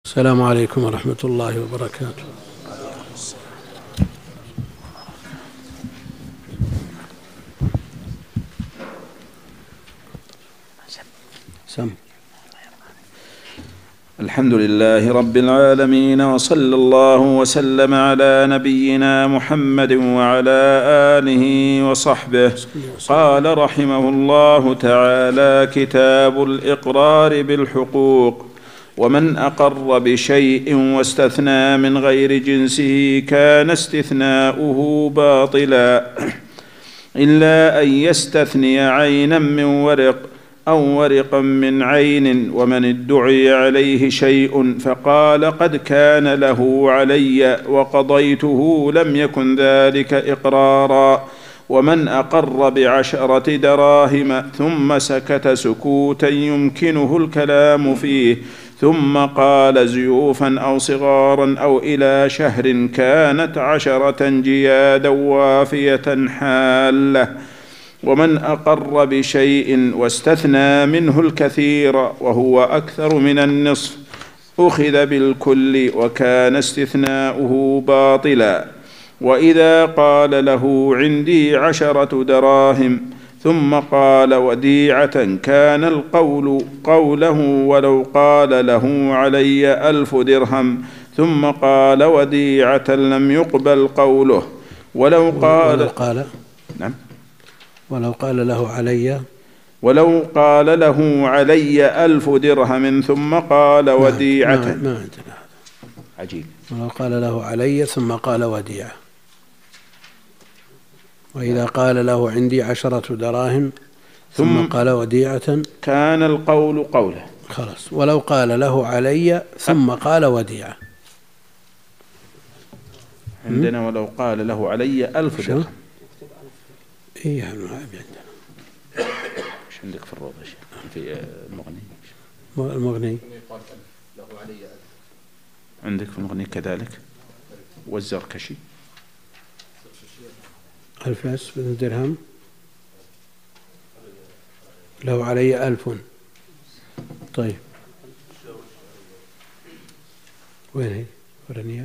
السلام عليكم ورحمة الله وبركاته. الحمد لله رب العالمين، وصلى الله وسلم على نبينا محمد وعلى آله وصحبه. قال رحمه الله تعالى: كتاب الإقرار بالحقوق. ومن أقر بشيء واستثنى من غير جنسه كان استثناؤه باطلا، إلا أن يستثني عينا من ورق أو ورقا من عين. ومن ادعي عليه شيء فقال قد كان له علي وقضيته لم يكن ذلك إقرارا. ومن أقر ب10 دراهم ثم سكت سكوتا يمكنه الكلام فيه، ثم قال زيوفا أو صغارا أو إلى شهر، كانت 10 جيادا وافية حالة. ومن أقر بشيء واستثنى منه الكثير وهو أكثر من النصف أخذ بالكل وكان استثناؤه باطلا. وإذا قال له عندي 10 دراهم ثم قال وديعة كان القول قوله، ولو قال له علي 1000 درهم ثم قال وديعة لم يقبل قوله. ولو قال نعم ولو قال له علي 1000 درهم ثم قال وديعة. ما عندنا هذا. عجيب. ولو قال له علي ثم قال وديعة. وإذا قال له عندي 10 دراهم ثم قال وديعة كان القول قوله. خلاص. ولو قال له علي ثم قال وديعة. عندنا ولو قال له علي 1000 درهم. إيه عندنا. ايش عندك في الروضة في المغني؟ عندك في المغني كذلك. والزركشي 1000 درهم له علي 1000. طيب وين هي فرنية؟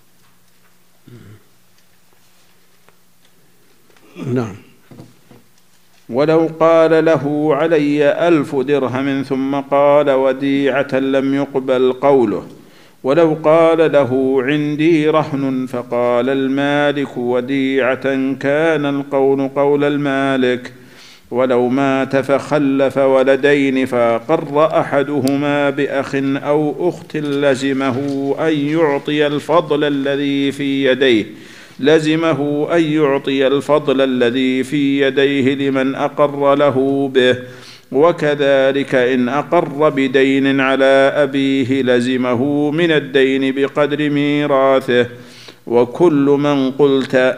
نعم. ولو قال له علي 1000 درهم ثم قال وديعة لم يقبل قوله. ولو قال له عندي رهن فقال المالك وديعة كان القول قول المالك. ولو مات فخلف ولدين فأقر أحدهما بأخ أو أخت لزمه أن يعطي الفضل الذي في يديه لمن أقر له به. وكذلك إن أقر بدين على أبيه لزمه من الدين بقدر ميراثه. وكل من قلت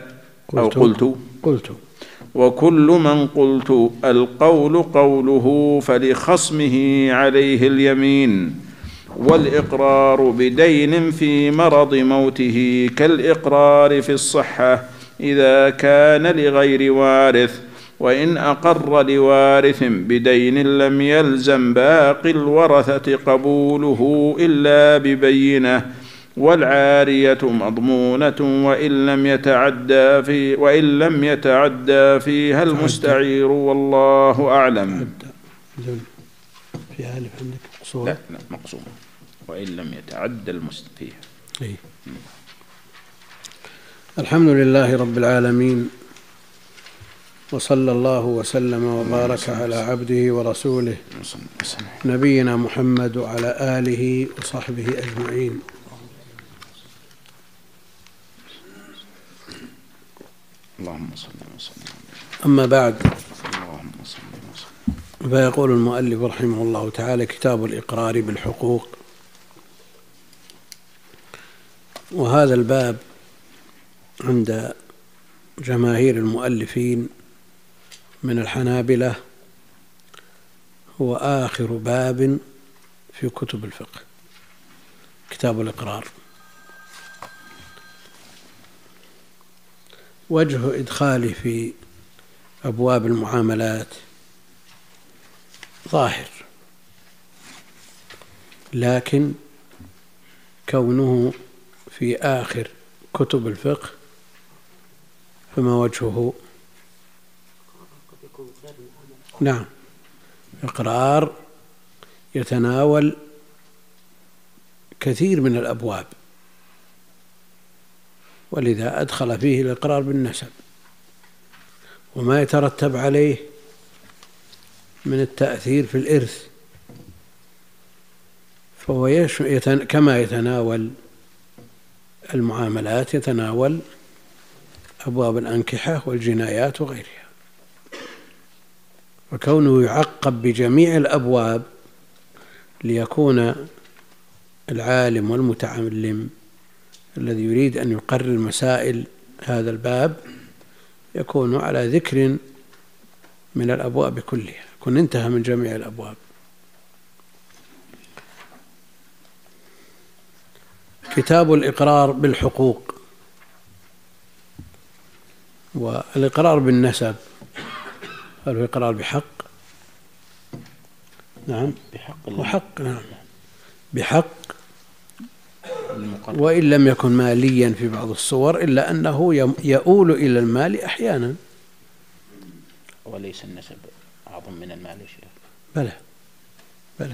القول قوله فلخصمه عليه اليمين. والإقرار بدين في مرض موته كالإقرار في الصحة إذا كان لغير وارث. وإن أقر لوارث بدين لم يلزم باقي الورثة قبوله إلا ببينة. والعارية مضمونة وإن لم يتعدى فيها المستعير، والله أعلم. فيها ألف عندك مقصورة؟ لا مقصورة. وإن لم يتعدى المستفيه. الحمد لله رب العالمين، وصلى الله وسلم وبارك على عبده ورسوله نبينا محمد وعلى آله وصحبه أجمعين. اللهم صل وسلم. أما بعد، اللهم صل وسلم. فيقول المؤلف رحمه الله تعالى: كتاب الإقرار بالحقوق. وهذا الباب عند جماهير المؤلفين من الحنابلة هو آخر باب في كتب الفقه، كتاب الإقرار. وجه إدخاله في أبواب المعاملات ظاهر، لكن كونه في آخر كتب الفقه فما وجهه؟ نعم، إقرار يتناول كثير من الأبواب، ولذا أدخل فيه الإقرار بالنسب وما يترتب عليه من التأثير في الإرث، فهو كما يتناول المعاملات يتناول أبواب الأنكحة والجنايات وغيرها، وكونه يعقب بجميع الأبواب ليكون العالم والمتعلم الذي يريد أن يقرر مسائل هذا الباب يكون على ذكر من الأبواب كلها، يكون انتهى من جميع الأبواب. كتاب الإقرار بالحقوق والإقرار بالنسب، هل هو إقرار بحق؟ نعم بحق، نعم بحق، وإن لم يكن ماليا في بعض الصور إلا أنه يؤول إلى المال أحيانا. وليس النسب أعظم من المال يا شيخ؟ بلى.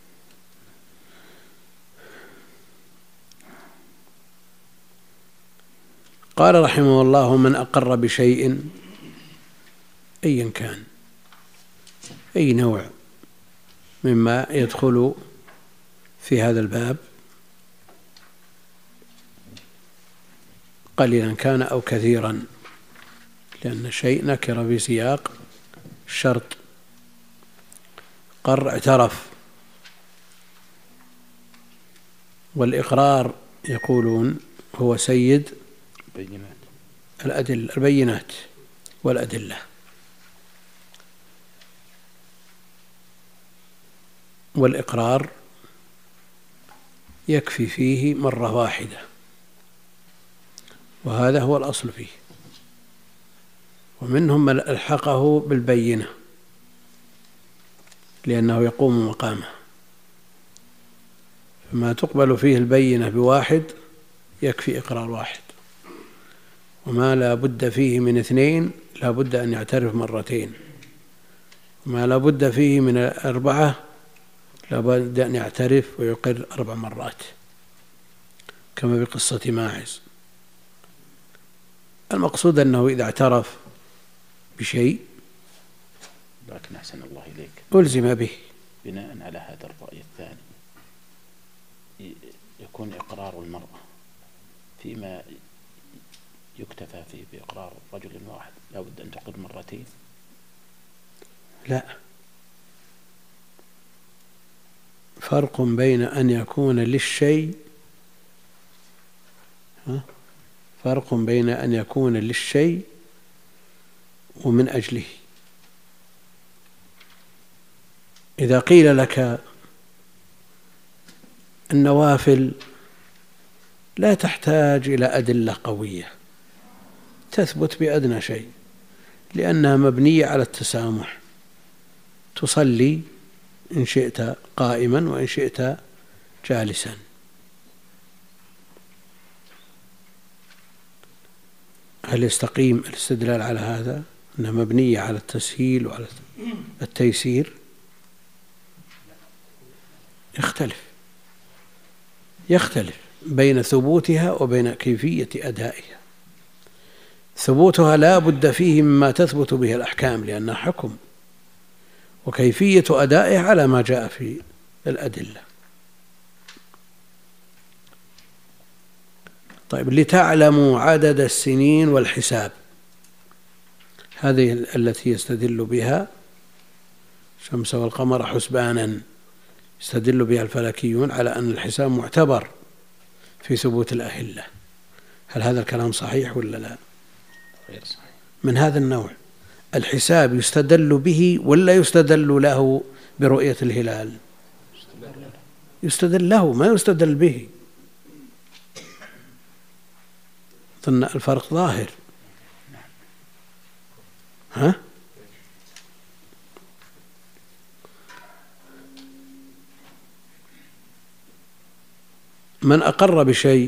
قال رحمه الله: من أقر بشيء أيا كان، أي نوع مما يدخل في هذا الباب قليلا كان أو كثيرا، لأن الشيء نكر في سياق الشرط. قر اعترف، والإقرار يقولون هو سيد البينات والأدلة، والإقرار يكفي فيه مرة واحدة، وهذا هو الأصل فيه. ومنهم من ألحقه بالبينة لأنه يقوم مقامه، فما تقبل فيه البينة بواحد يكفي إقرار واحد، وما لا بد فيه من 2 لا بد أن يعترف مرتين، وما لا بد فيه من 4 لا بد أن يعترف ويقر 4 مرات، كما بقصة ماعز. المقصود أنه إذا اعترف بشيء لكن أحسن الله إليك ألزم به. بناء على هذا الرأي الثاني يكون إقرار المرأة فيما يكتفى فيه بإقرار رجل واحد لا بد أن تقر مرتين؟ لا، فرق بين أن يكون للشيء فرق بين أن يكون للشيء ومن أجله. إذا قيل لك النوافل لا تحتاج إلى أدلة قوية، تثبت بأدنى شيء لأنها مبنية على التسامح، تصلي إن شئت قائما وإن شئت جالسا، هل يستقيم الاستدلال على هذا أنها مبنية على التسهيل وعلى التيسير؟ يختلف بين ثبوتها وبين كيفية أدائها. ثبوتها لا بد فيه مما تثبت به الأحكام لأنها حكم، وكيفية أدائها على ما جاء في الأدلة. طيب، لتعلموا عدد السنين والحساب، هذه التي يستدل بها الشمس والقمر حسبانا، يستدل بها الفلكيون على أن الحساب معتبر في ثبوت الأهلة. هل هذا الكلام صحيح ولا لا؟ غير صحيح. من هذا النوع، الحساب يستدل به ولا يستدل له برؤية الهلال؟ يستدل له، ما يستدل به. ظن الفرق ظاهر. من أقر بشيء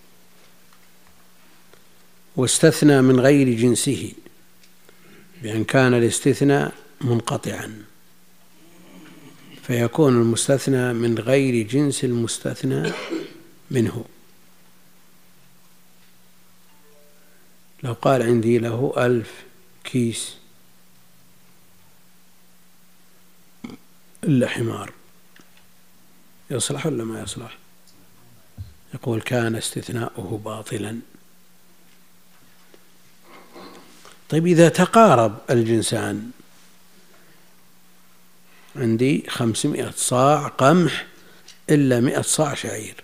واستثنى من غير جنسه بأن كان الاستثناء منقطعا فيكون المستثنى من غير جنس المستثنى منه. لو قال عندي له 1000 كيس إلا حمار، يصلح ولا ما يصلح؟ يقول كان استثناؤه باطلا. طيب إذا تقارب الجنسان، عندي 500 صاع قمح إلا 100 صاع شعير،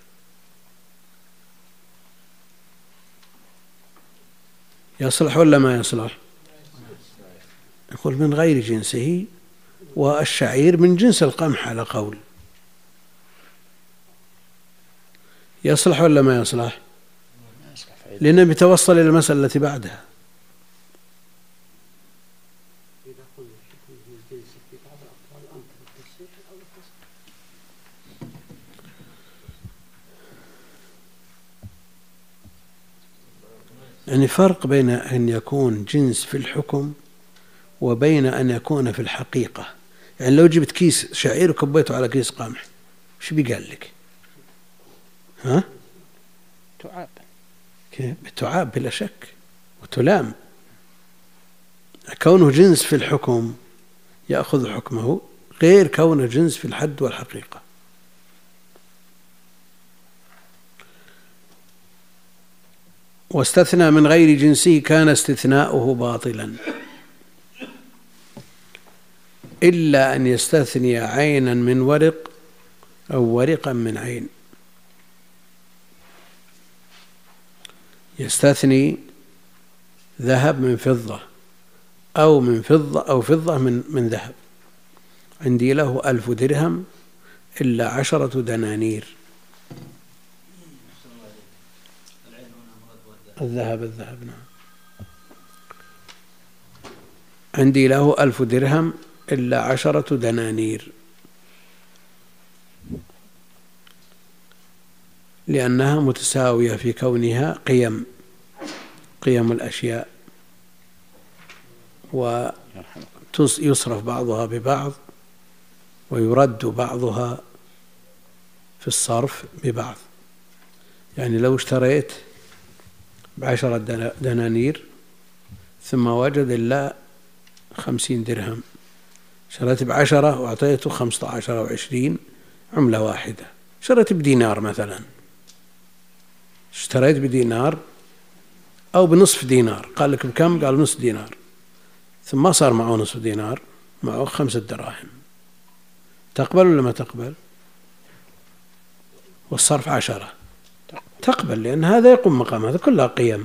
يصلح ولا ما يصلح؟ يقول من غير جنسه، والشعير من جنس القمح على قول، يصلح ولا ما يصلح؟ لأنه بيتوصل إلى المسألة التي بعدها. يعني فرق بين أن يكون جنس في الحكم وبين أن يكون في الحقيقة. يعني لو جبت كيس شعير وكبيته على كيس قمح، وش بيقال لك؟ ها؟ تعاب. تعاب بلا شك وتلام. كونه جنس في الحكم يأخذ حكمه غير كونه جنس في الحد والحقيقة. واستثنى من غير جنسه كان استثناؤه باطلا إلا أن يستثني عينا من ورق أو ورقا من عين. يستثني ذهب من فضة أو من فضة أو فضة من ذهب. عندي له 1000 درهم إلا 10 دنانير. الذهب نعم. عندي له 1000 درهم إلا 10 دنانير، لأنها متساوية في كونها قيم الأشياء، ويصرف بعضها ببعض ويرد بعضها في الصرف ببعض. يعني لو اشتريت ب10 دنانير ثم وجد إلا 50 درهم، شريت ب10 وأعطيته 15 أو 20 عملة واحدة. شريت بدينار مثلا، اشتريت بدينار أو بنصف دينار، قال لك بكم؟ قال نصف دينار، ثم ما صار معه نصف دينار، معه 5 دراهم. تقبل ولا ما تقبل؟ والصرف 10 تقبل، لأن هذا يقوم مقام هذا، كلها قيم.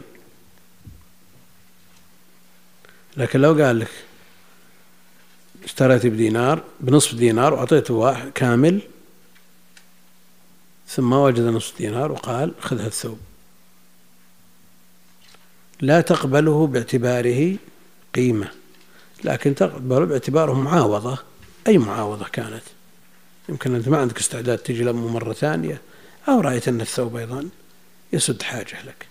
لكن لو قال لك اشتريت بدينار بنصف دينار وأعطيته واحد كامل ثم وجد نصف دينار وقال خذ الثوب، لا تقبله باعتباره قيمة، لكن تقبله باعتباره معاوضة. أي معاوضة كانت، يمكن أنت ما عندك استعداد تجي لمه مرة ثانية، أو رأيت أن الثوب أيضا يسد حاجة لك،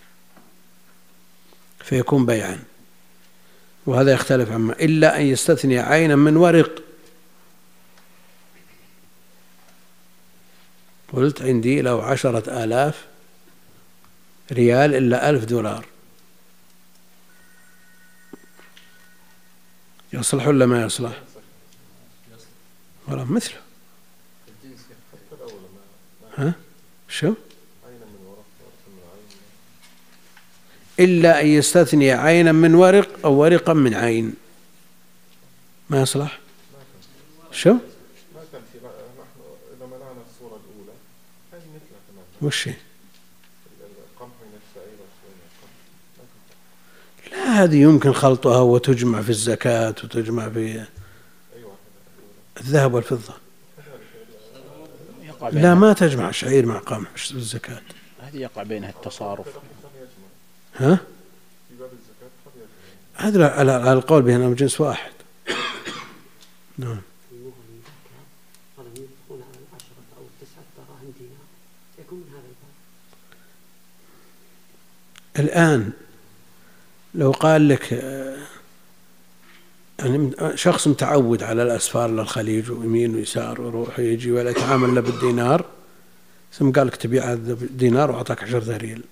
فيكون بيعا. وهذا يختلف عما إلا أن يستثني عينا من ورق. قلت عندي لو 10,000 ريال إلا 1000 دولار، يصلح ولا ما يصلح؟ ولا مثله. ها؟ شو؟ إلا أن يستثني عينا من ورق أو ورقا من عين، ما يصلح. شو؟ وش لا، هذه يمكن خلطها وتجمع في الزكاة وتجمع في الذهب والفضة. لا، ما تجمع شعير مع قمح في الزكاة، هذه يقع بينها التصارف. ها؟ هذا على القول بأنهم جنس واحد. نعم. الآن لو قال لك يعني شخص متعود على الأسفار للخليج ويمين ويسار ويروح ويجي ولا يتعامل إلا بالدينار، ثم قال لك تبيع هذا بالدينار وأعطاك 10 ريال،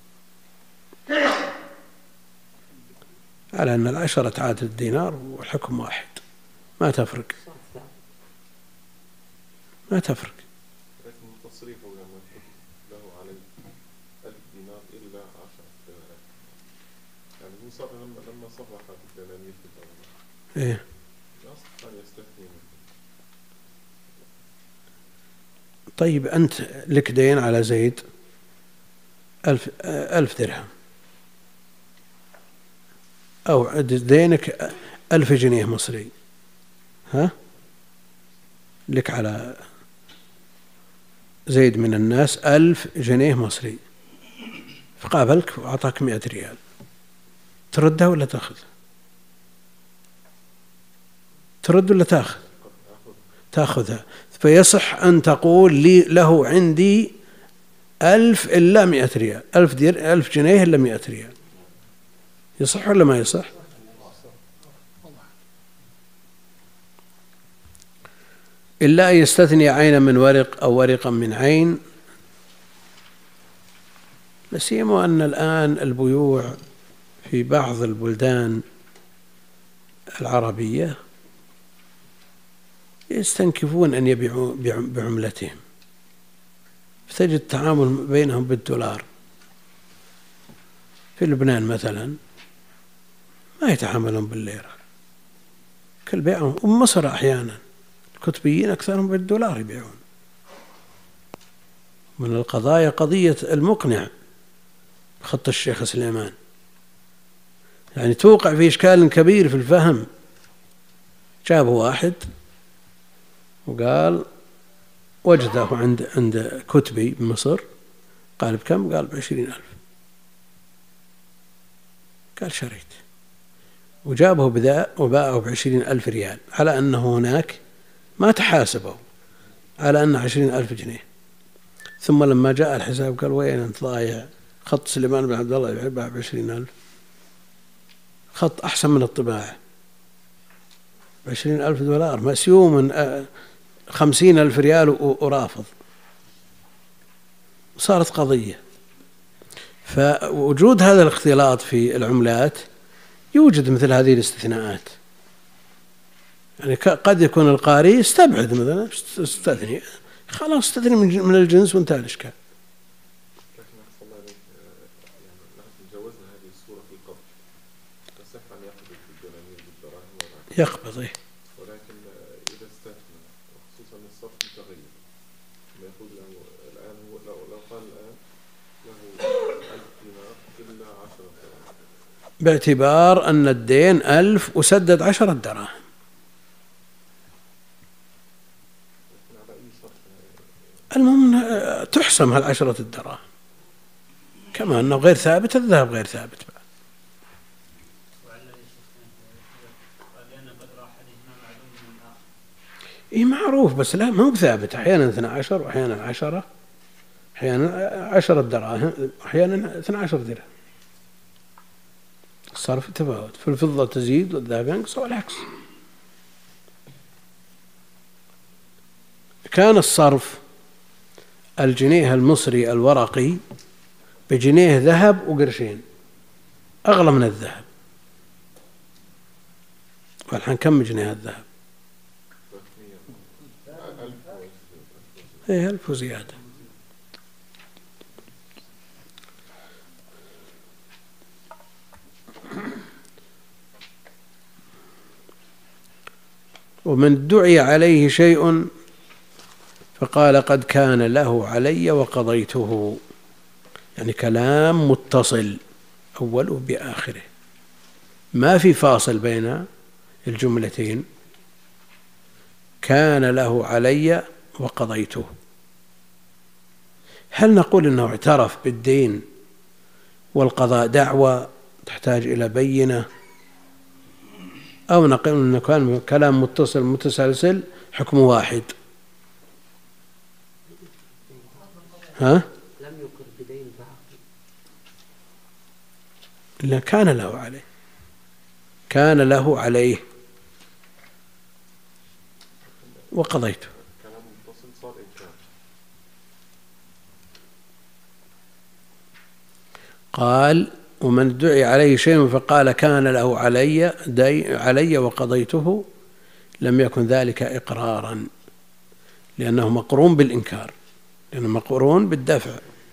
على أن 10 تعادل الدينار والحكم واحد، ما تفرق. ما تفرق. لكن تصريفه له عليه 1000 دينار إلا 10 دنانير، يعني هو صار لما صرف بالدنانير في الأول إيه أصلا يستثني منه. طيب أنت لك دين على زيد 1000 درهم، أو دينك 1000 جنيه مصري، ها لك على زيد من الناس 1000 جنيه مصري، فقابلك وأعطاك 100 ريال، تردها ولا تأخذ؟ ترد ولا تأخذ؟ تأخذها. فيصح أن تقول لي له عندي 1000 إلا 100 ريال، 1000 جنيه إلا 100 ريال، يصح ولا ما يصح؟ إلا أن يستثني عينا من ورق أو ورقا من عين، لا سيما أن الآن البيوع في بعض البلدان العربية يستنكفون أن يبيعوا بعملتهم، فتجد التعامل بينهم بالدولار. في لبنان مثلا ما يتعاملون بالليرة كالبيعهم، ومصر أحيانا الكتبيين أكثرهم بالدولار يبيعون. من القضايا قضية المقنع خط الشيخ سليمان، يعني توقع في إشكال كبير في الفهم. جابوا واحد وقال وجده عند كتبي بمصر، قال بكم؟ قال ب20,000. قال شريت، وجابه بذا وباعه ب20,000 ريال، على أنه هناك ما تحاسبه، على أنه 20,000 جنيه. ثم لما جاء الحساب قال وين أنت ضايع؟ خط سليمان بن عبد الله يباع ب20,000، خط أحسن من الطباعة، $20,000 مسيوم 50,000 ريال ورافض. صارت قضية. فوجود هذا الاختلاط في العملات يوجد مثل هذه الاستثناءات. يعني قد يكون القاري يستبعد مثلا، استثني خلاص، استثني من الجنس وانتهى الإشكال. لكن أحسن الله عليك، يعني نحن جوزنا هذه الصورة في القبض، يصح أن يقبض بالدنانير بالدراهم يقبض إيه، ولكن إذا استثنى وخصوصا الصرف متغير، ما يقول له الآن هو لو قال الآن له 1000 دينار إلا 10 دراهم، باعتبار أن الدين 1000 وسدد 10 دراهم. المهم تحسم هال10 دراهم، كما أنه غير ثابت الذهب غير ثابت بعد. إيه معروف، بس لا ما هو ثابت، أحيانا 12 وأحيانا 10، أحيانا 10 دراهم أحيانا 12 درهم. الصرف تفاوت، في الفضة تزيد والذهب ينقص والعكس. كان الصرف الجنيه المصري الورقي بجنيه ذهب وقرشين، أغلى من الذهب. والحين كم جنيه الذهب؟ 1000 وزيادة. ومن دعي عليه شيء فقال قد كان له علي وقضيته، يعني كلام متصل أوله بآخره، ما في فاصل بين الجملتين. كان له علي وقضيته. هل نقول إنه اعترف بالدين والقضاء دعوة تحتاج إلى بينة، أو نقول إنه كان كلام متصل متسلسل حكم واحد؟ ها؟ لم يقر بدين باقي. لا، كان له عليه، كان له عليه وقضيته. كلام متصل صار إنكار. قال: ومن ادعي عليه شيء فقال كان له علي وقضيته لم يكن ذلك إقرارا، لأنه مقرون بالإنكار، لأنه مقرون بالدفع.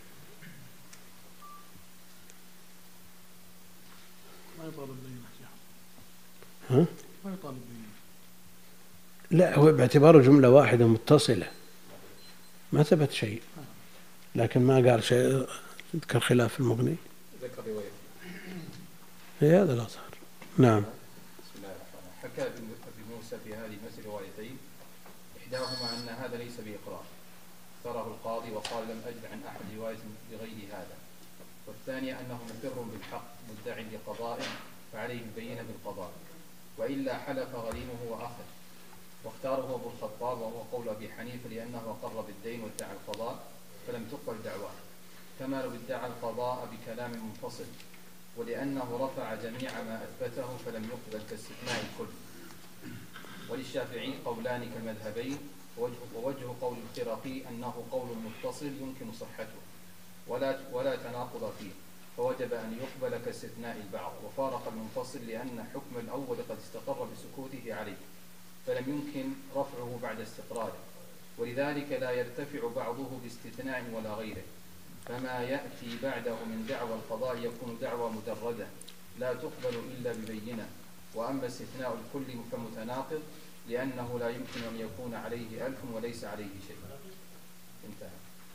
ما يطالب بينه. ها؟ ما يطالب بينه. لا، هو باعتباره جملة واحدة متصلة ما ثبت شيء، لكن ما قال شيء. ذكر خلاف المغني، ذكر رواية هذا الأظهر. نعم. بسم الله الرحمن الرحيم. حكى ابن موسى في هذه نفس الروايتين إحداهما أن هذا ليس بإقرار اختاره القاضي وقال لم أجد عن أحد رواية بغير هذا، والثانية أنه مقر بالحق مدع لقضائه فعليه البينة بالقضاء، وإلا حلف غريمه وأخذ، واختاره أبو الخطاب وهو قول أبي حنيفة لأنه أقر بالدين وادعى القضاء فلم تقبل دعواه، كما لو ادعى القضاء بكلام منفصل، ولأنه رفع جميع ما أثبته فلم يقبل كاستثناء الكل. وللشافعي قولان كالمذهبين، ووجه قول الخرقي أنه قول متصل يمكن صحته ولا تناقض فيه، فوجب أن يقبل كاستثناء البعض، وفارق المنفصل لأن حكم الأول قد استقر بسكوته عليه فلم يمكن رفعه بعد استقراره، ولذلك لا يرتفع بعضه باستثناء ولا غيره، فما يأتي بعده من دعوى القضاء يكون دعوى مجردة لا تقبل إلا ببينة، وأما استثناء الكل فمتناقض لأنه لا يمكن أن يكون عليه 1000 وليس عليه شيء. انتهى.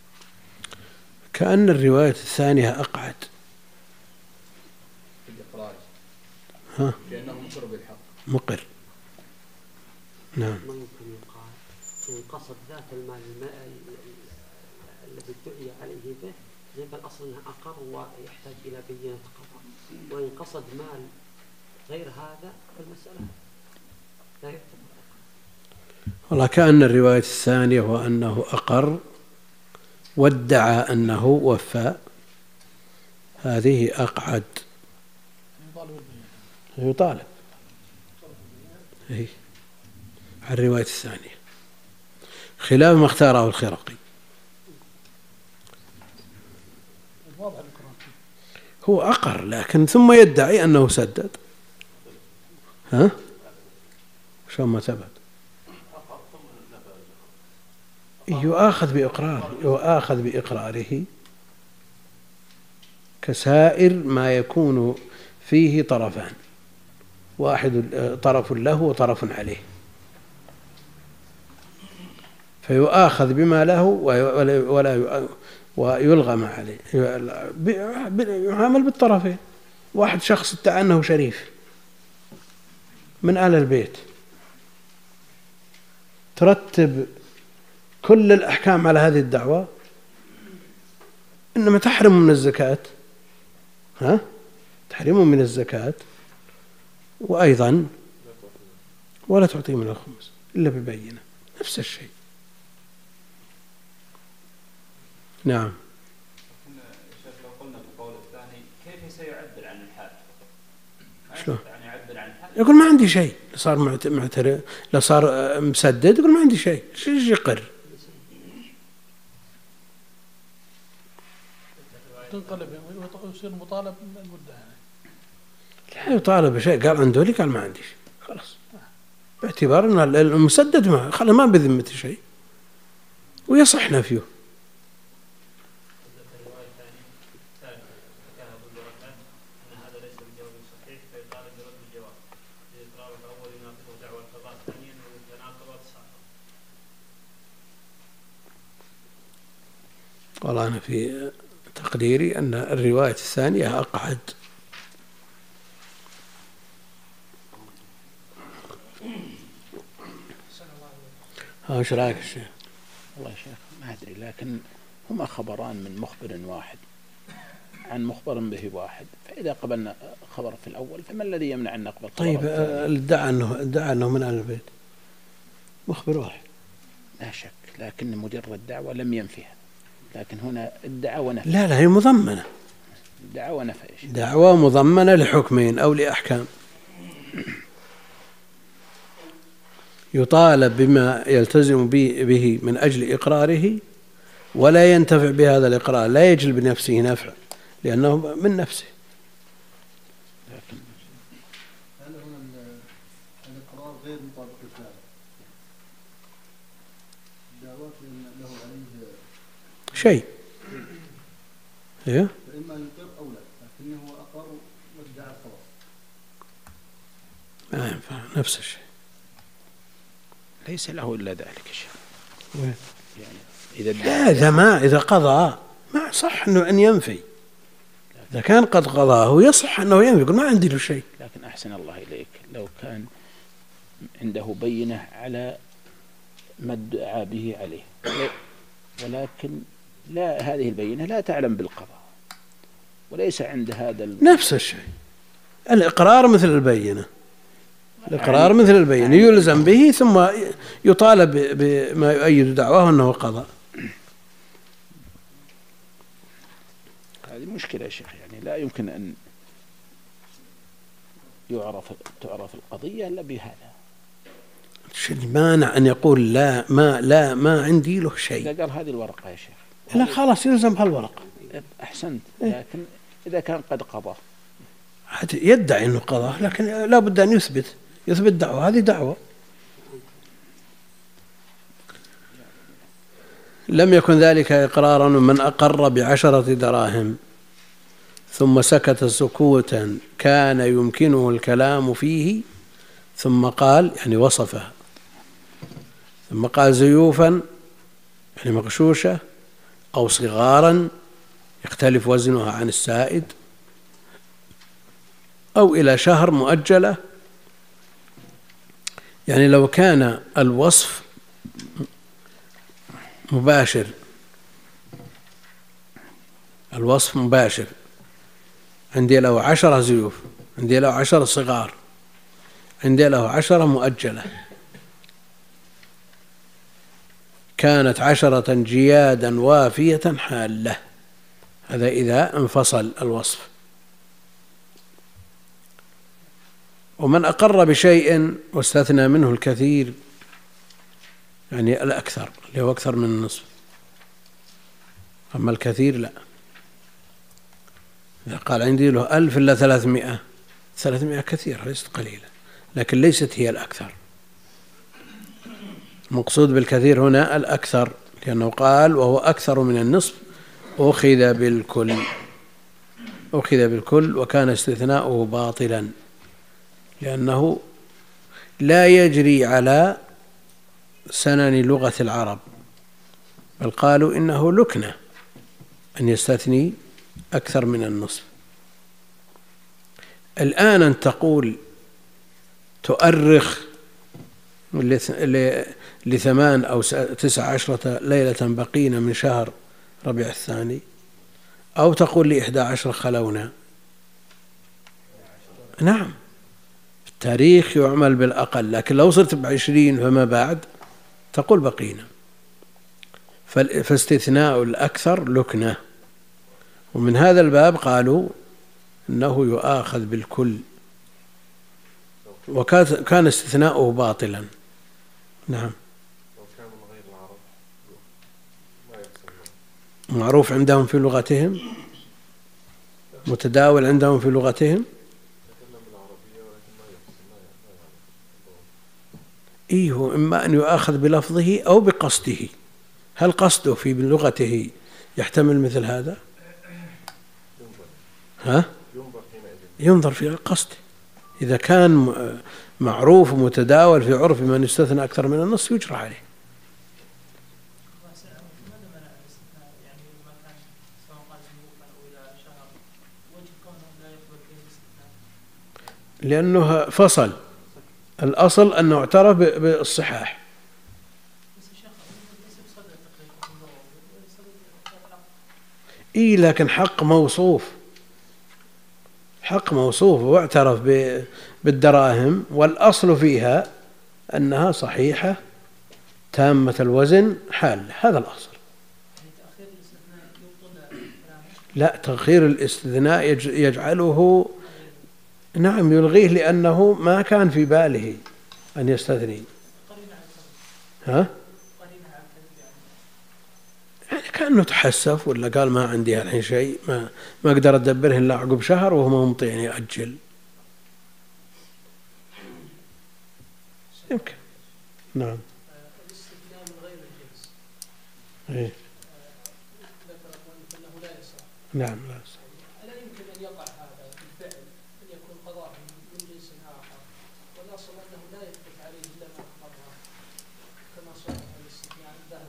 كأن الرواية الثانية أقعد في الإقرار. ها؟ لأنه مقر بالحق. مقر. نعم. ما يمكن يقال إن قصد ذات المال الذي ادعي عليه به، زي بالأصل أنه أقر ويحتاج إلى بينة قضاء، وإن قصد مال غير هذا فالمسألة لا يعتبر. والله كأن الرواية الثانية هو أنه أقر وادعى أنه وفى، هذه أقعد. يطالب على الرواية الثانية، خلاف ما اختاره الخرقي. هو أقر لكن ثم يدعي أنه سدد. ها؟ شو ما ثبت؟ يؤاخذ بإقراره كسائر ما يكون فيه طرفان، واحد طرف له وطرف عليه، فيؤاخذ بما له ويلغى ما عليه، يعامل بالطرفين. واحد شخص ادعى أنه شريف من آل البيت، ترتب كل الأحكام على هذه الدعوة، إنما تحرم من الزكاة، تحرمه من الزكاة، وأيضا ولا تعطيه من الخمس إلا ببينة، نفس الشيء. نعم. شيخ لو قلنا في القول الثاني كيف سيعبر عن الحال؟ شلون؟ يعني يعبر عن الحال. يقول ما عندي شيء، صار معترف، لا صار مسدد، يقول ما عندي شيء، ايش يقر؟ تنقلب ويصير مطالب بالمدة. لا يطالب بشيء، قال عنده لي، قال ما عندي شيء، خلاص، باعتبار ان المسدد ما بذمته شيء ويصح نفيه. والله أنا في تقديري أن الرواية الثانية أقعد. ايش رايك الشيخ؟ والله يا شيخ ما أدري، لكن هما خبران من مخبر واحد عن مخبر به واحد، فإذا قبلنا خبر في الأول فما الذي يمنع أن نقبل خبر؟ طيب ادعى أنه من أهل البيت، مخبر واحد لا شك، لكن مجرد دعوة لم ينفيها، لكن هنا ادعى ونفى. لا هي مضمنة، دعوى نفي، دعوى مضمنة لحكمين أو لأحكام، يطالب بما يلتزم به من أجل إقراره ولا ينتفع بهذا الإقرار، لا يجلب بنفسه نفع لأنه من نفسه. هل هنا الإقرار غير مطابق للفعل؟ دعوات له عليه شيء إيه؟ فإما يقر أو لا، لكنه أقر وادعى خلاص. ما ينفع، نفس الشيء. ليس له إلا ذلك يا شيخ. يعني إذا إذا قضى ما صح أنه أن ينفي، إذا كان قد قضاه يصح أنه ينفي، يقول ما عندي له شيء. لكن أحسن الله إليك لو كان عنده بينة على ما ادعى به عليه، ولكن لا، هذه البينة لا تعلم بالقضاء وليس عند هذا نفس الشيء. الإقرار مثل البينة، الإقرار مثل البينة يلزم به ثم يطالب بما يؤيد دعواه أنه قضى. هذه مشكلة يا شيخ، يعني لا يمكن أن تعرف القضية إلا بهذا. شو المانع أن يقول لا ما عندي له شيء؟ إذا قال هذه الورقة يا شيخ لا خلاص يلزم هالورقة. أحسنت، لكن إذا كان قد قضى يدعي أنه قضى، لكن لا بد أن يثبت دعوة، هذه دعوة. لم يكن ذلك إقرارا من أقر ب10 دراهم ثم سكت سكوتا كان يمكنه الكلام فيه ثم قال، يعني وصفها، ثم قال زيوفا يعني مغشوشة أو صغارا يختلف وزنها عن السائد، أو إلى شهر مؤجلة. يعني لو كان الوصف مباشر، عندي له 10 زيوف، عندي له 10 صغار، عندي له 10 مؤجلة، كانت 10 جيادا وافية حالة. هذا إذا انفصل الوصف. ومن أقر بشيء واستثنى منه الكثير، يعني الأكثر اللي هو أكثر من النصف، أما الكثير لا. إذا قال عندي له 1000 إلا 300 كثيرة ليست قليلة، لكن ليست هي الأكثر. المقصود بالكثير هنا الأكثر، لأنه قال وهو أكثر من النصف أخذ بالكل وكان استثناؤه باطلا، لأنه لا يجري على سنن لغة العرب، بل قالوا إنه لكنة أن يستثني أكثر من النصف. الآن أن تقول تؤرخ ل8 أو 19 ليلة بقينا من شهر ربيع الثاني، أو تقول ل11 خلونا، نعم التاريخ يعمل بالأقل، لكن لو صرت ب20 فما بعد تقول بقينا. فاستثناء الأكثر لكنة، ومن هذا الباب قالوا إنه يؤاخذ بالكل، وكان استثناؤه باطلا. نعم، لو كان من غير العرب ما يحصل، معروف عندهم في لغتهم، متداول عندهم في لغتهم. إيه، إما أن يؤاخذ بلفظه أو بقصده. هل قصده في لغته يحتمل مثل هذا؟ ينظر في القصد. إذا كان معروف ومتداول في عرف من يستثنى أكثر من النص يجرى عليه. لأنه فصل، الأصل أنه اعترف بالصحاح. إيه، لكن حق موصوف واعترف بالدراهم، والأصل فيها أنها صحيحة تامة الوزن حال، هذا الأصل. لا، تأخير الاستثناء يجعله، نعم يلغيه، لأنه ما كان في باله أن يستثني. ها؟ يعني كأنه تحسف ولا قال ما عندي الحين شيء، ما أقدر أدبره إلا عقب شهر، وهو ما مطيعني يأجل. يمكن. نعم. الاستثناء من غير الجنس. إيه. ذكر أنه لا يصح. نعم لا يصح. ألا يمكن أن يقع هذا بالفعل، أن يكون قضاء من جنس آخر، والأصل أنه لا يثبت عليه إلا ما أخبرها، كما صح الاستثناء الذهب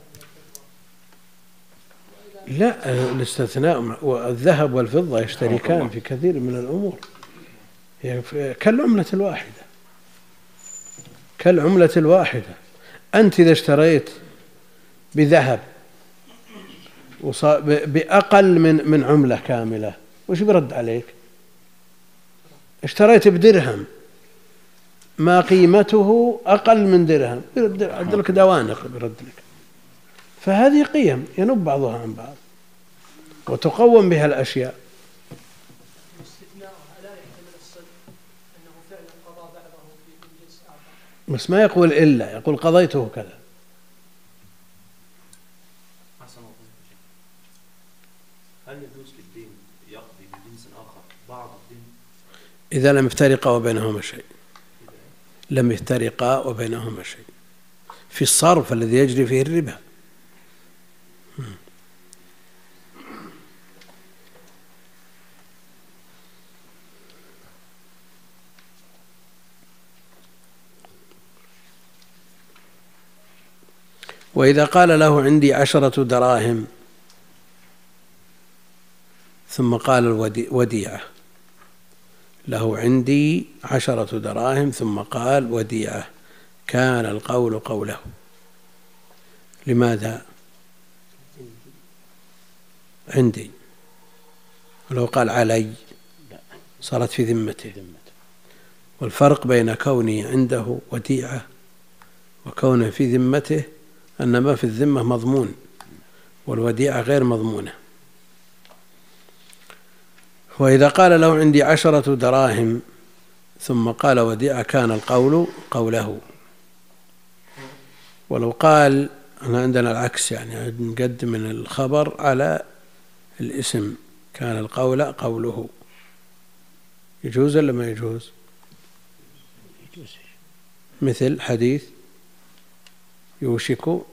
والفضة. لا، الاستثناء والذهب والفضة يشتركان في كثير من الأمور، يعني كالعملة الواحدة، كالعملة الواحدة. أنت إذا اشتريت بذهب بأقل من عملة كاملة، وش برد عليك؟ اشتريت بدرهم ما قيمته أقل من درهم، برد لك دوانق، برد لك. فهذه قيم ينب بعضها عن بعض وتقوم بها الأشياء. الاستثناء لا يحتمل الصدق أنه فعلا قضى بعضه من جنس آخر. بس ما يقول إلا، يقول قضيته كذا. هل يجوز للدين يقضي بجنس آخر بعض الدين إذا لم يفترقا وبينهما شيء؟ لم يفترقا وبينهما شيء في الصرف الذي يجري فيه الربا. وإذا قال له عندي 10 دراهم ثم قال وديعة، له عندي 10 دراهم ثم قال وديعة، كان القول قوله. لماذا؟ عندي. ولو قال علي صارت في ذمته. والفرق بين كوني عنده وديعة وكونه في ذمته أن ما في الذمة مضمون، والوديعة غير مضمونة. وإذا قال له عندي 10 دراهم ثم قال وديعة، كان القول قوله. ولو قال، أنا عندنا العكس، يعني نقدم من الخبر على الاسم، كان القول قوله، يجوز ولا ما يجوز؟ مثل حديث يوشك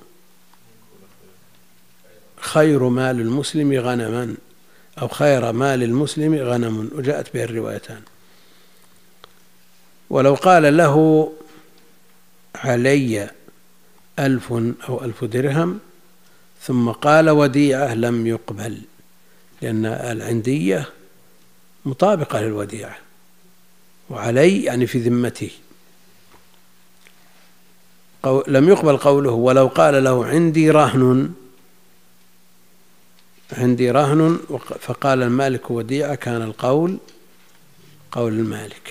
خير مال المسلم غنما، أو خير مال المسلم غنم، وجاءت به الروايتان. ولو قال له علي 1000 أو 1000 درهم ثم قال وديعة، لم يقبل، لأن العندية مطابقة للوديعة، وعلي يعني في ذمته، لم يقبل قوله. ولو قال له عندي رهن فقال المالك وديعة، كان القول قول المالك.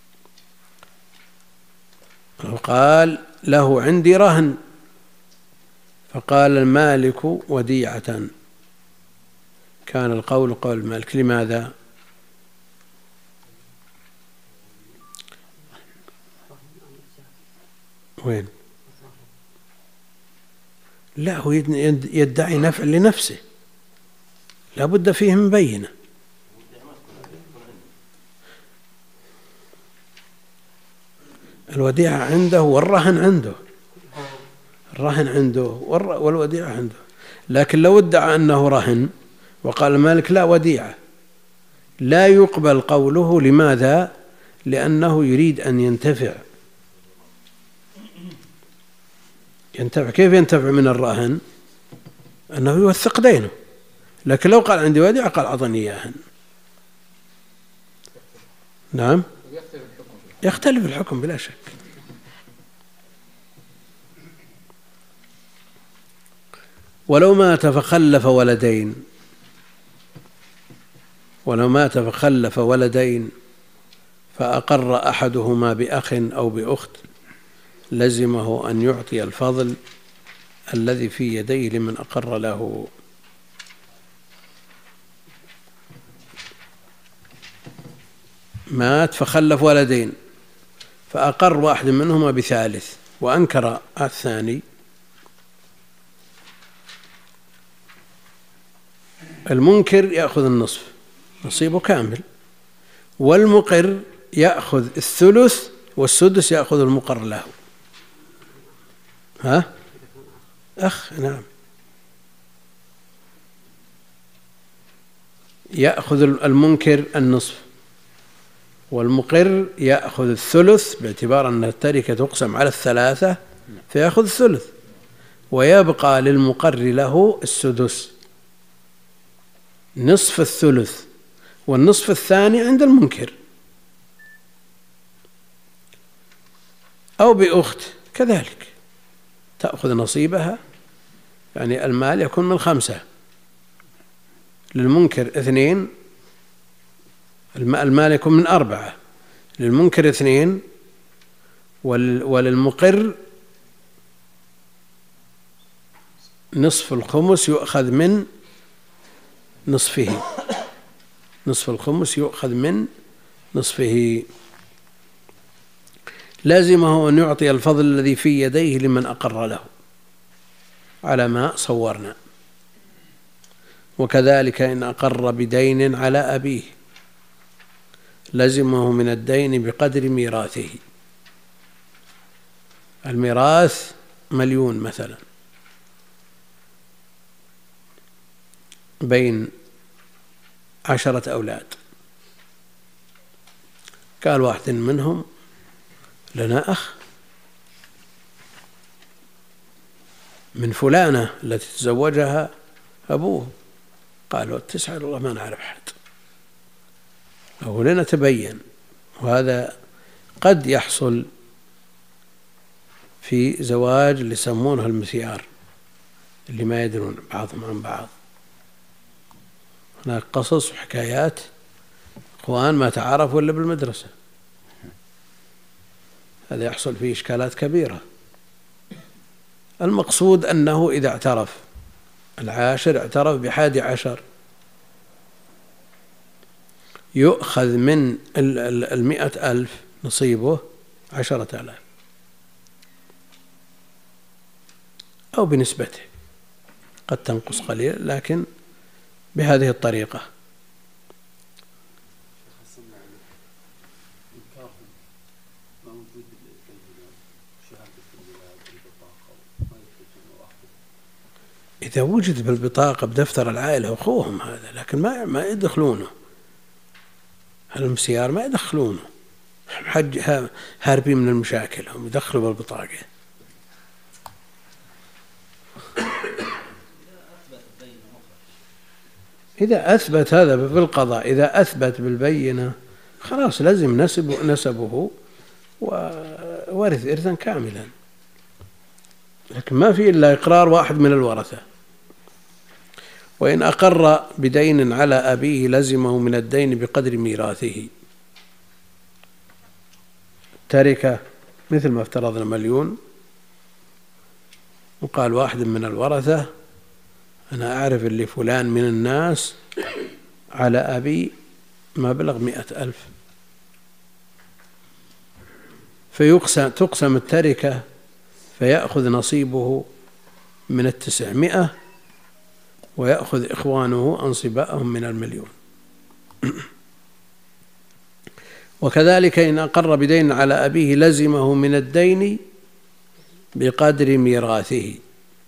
لو قال له عندي رهن فقال المالك وديعة، كان القول قول المالك. لماذا؟ وين؟ لا، هو يدعي نفع لنفسه، لا بد فيه من بينة. الوديعة عنده والرهن عنده، الرهن عنده والوديعة عنده. لكن لو ادعى أنه رهن وقال المالك لا وديعة، لا يقبل قوله. لماذا؟ لأنه يريد أن ينتفع. كيف ينتفع من الرهن؟ أنه يوثق دينه. لكن لو قال عندي وديعة قال أعطني إياها، نعم يختلف الحكم بلا شك. ولو مات فخلف ولدين فأقر أحدهما بأخ أو بأخت، لزمه أن يعطي الفضل الذي في يديه لمن أقر له. مات فخلف ولدين، فأقر واحد منهما بثالث وأنكر الثاني، المنكر يأخذ النصف نصيبه كامل، والمقر يأخذ الثلث والسدس يأخذ المقر له. ها أخ؟ نعم، يأخذ المنكر النصف والمقر يأخذ الثلث باعتبار أن التركة تقسم على الثلاثة فيأخذ الثلث، ويبقى للمقر له السدس نصف الثلث، والنصف الثاني عند المنكر. أو بأخت كذلك تأخذ نصيبها، يعني المال يكون من 5، للمنكر 2، المال يكون من 4، للمنكر 2 وللمقر نصف الخمس يؤخذ من نصفه، نصف الخمس يؤخذ من نصفه. لازمه أن يعطي الفضل الذي في يديه لمن أقر له على ما صورنا. وكذلك إن أقر بدين على أبيه لزمه من الدين بقدر ميراثه. الميراث 1,000,000 مثلا بين 10 أولاد، قال واحد منهم لنا أخ من فلانة التي تزوجها أبوه، قالوا 9 والله ما نعرف حد، أو لنا تبين. وهذا قد يحصل في زواج اللي يسمونها المسيار، اللي ما يدرون بعضهم عن بعض. هناك قصص وحكايات إخوان ما تعرفوا إلا بالمدرسة، هذا يحصل فيه إشكالات كبيرة. المقصود أنه إذا اعترف العاشر اعترف ب11 يؤخذ من 100,000 نصيبه 10,000 أو بنسبته، قد تنقص قليل لكن بهذه الطريقة. إذا وجد بالبطاقة بدفتر العائلة أخوهم هذا، لكن ما يدخلونه، المسيار ما يدخلونه، حج هاربين من المشاكل، هم يدخلوا بالبطاقة. إذا أثبت هذا بالقضاء، إذا أثبت بالبينة خلاص لازم نسبه وورث إرثا كاملا، لكن ما في إلا إقرار واحد من الورثة. وإن أقر بدين على أبيه لزمه من الدين بقدر ميراثه. تركة مثل ما افترضنا 1,000,000 وقال واحد من الورثة أنا أعرف اللي فلان من الناس على أبي مبلغ 100,000، تقسم التركة فيأخذ نصيبه من 900 ويأخذ إخوانه أنصباءهم من 1,000,000. وكذلك إن أقر بدين على أبيه لزمه من الدين بقدر ميراثه.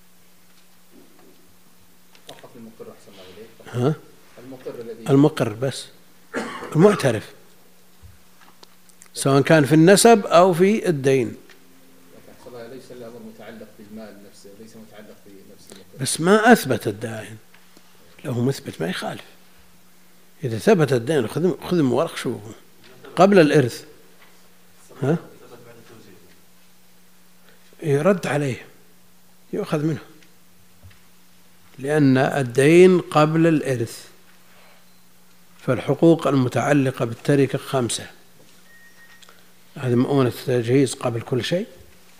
ها؟ المقر بس، المعترف سواء كان في النسب أو في الدين. ليس الأمر متعلق بالمال نفسه، ليس متعلق بنفس المقر، بس ما أثبت الدائن، له مثبت ما يخالف. إذا ثبت الدين خذ ورق شوفه قبل الإرث، ها؟ يرد عليه يؤخذ منه، لأن الدين قبل الإرث، فالحقوق المتعلقة بالتركة 5، هذه مؤونة التجهيز قبل كل شيء،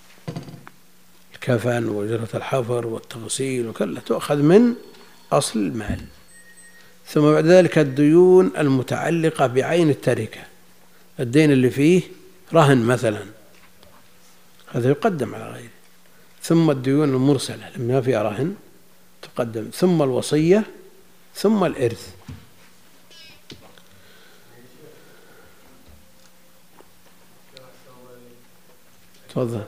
الكفن وأجرة الحفر والتغسيل وكلها تؤخذ من أصل المال. ثم بعد ذلك الديون المتعلقة بعين التركة الدين اللي فيه رهن مثلا، هذا يقدم على غيره، ثم الديون المرسلة لما ما فيها رهن تقدم، ثم الوصية، ثم الإرث. تفضل.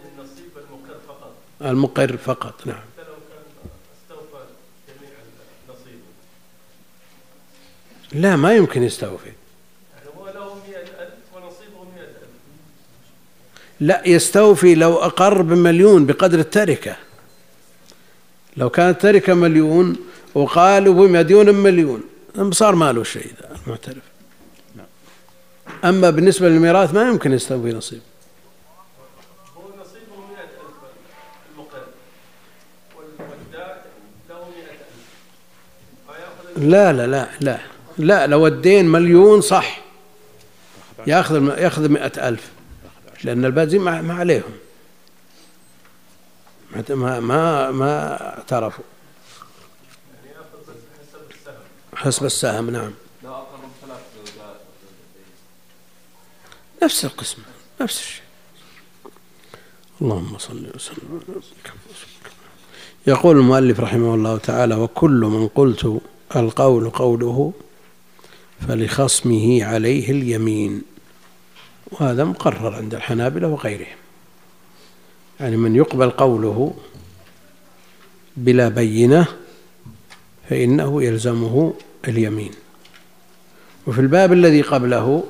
المقر فقط. نعم. لا، ما يمكن يستوفي. لا، يستوفي لو أقر ب1,000,000 بقدر التركة. لو كانت تركة 1,000,000 وقالوا بمديون 1,000,000 صار ماله شيء المعترف. أما بالنسبة للميراث ما يمكن يستوفي نصيب. هو نصيبه 100,000 المقر والداع له 100,000. لا لا لا لا لا، لو الدين 1,000,000 صح يأخذ 100,000 لأن الباقي ما عليهم، ما اعترفوا. يعني يأخذ حسب السهم. حسب السهم. نعم. لو أقرهم 3 زوجات نفس القسم، نفس الشيء. اللهم صل وسلم. يقول المؤلف رحمه الله تعالى: وكل من قلت القول قوله فلخصمه عليه اليمين. وهذا مقرر عند الحنابلة وغيرهم، يعني من يقبل قوله بلا بينة فإنه يلزمه اليمين. وفي الباب الذي قبله